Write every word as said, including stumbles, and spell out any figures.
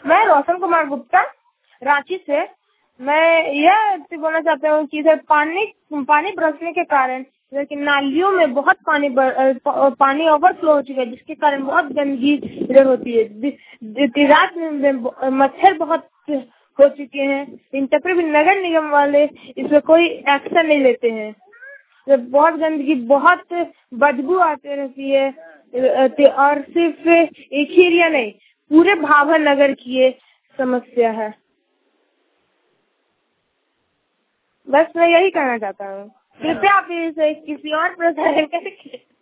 मैं रोशन कुमार गुप्ता रांची से। मैं यह बोलना चाहता हूँ कि इधर पानी पानी बरसने के कारण इधर की नालियों में बहुत पानी बर, पानी ओवरफ्लो हो चुका है, जिसके कारण बहुत गंदगी इधर होती है। रात में मच्छर बहुत हो चुके हैं। इन तक भी नगर निगम वाले इसमें कोई एक्शन नहीं लेते हैं। बहुत गंदगी, बहुत बदबू आती रहती है और सिर्फ एक ही एरिया नहीं, पूरे भाभर नगर की ये समस्या है। बस मैं यही कहना चाहता हूँ। कृपया आप इसे किसी और प्रकार करके